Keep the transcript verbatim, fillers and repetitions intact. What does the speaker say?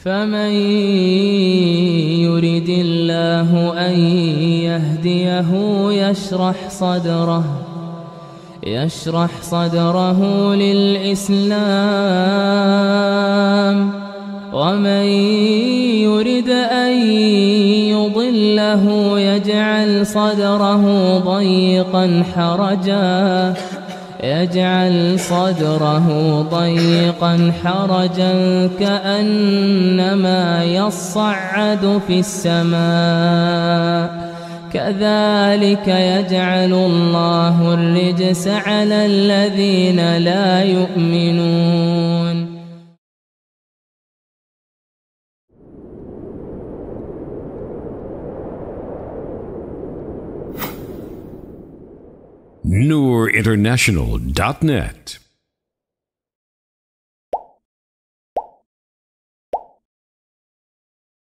فمن يرد الله أن يهديه يشرح صدره يشرح صدره للإسلام ومن يرد أن يضله يجعل صدره ضيقا حرجا يجعل صدره ضيقا حرجا كأنما يصعد في السماء كذلك يجعل الله الرجس على الذين لا يؤمنون. Noor International dot net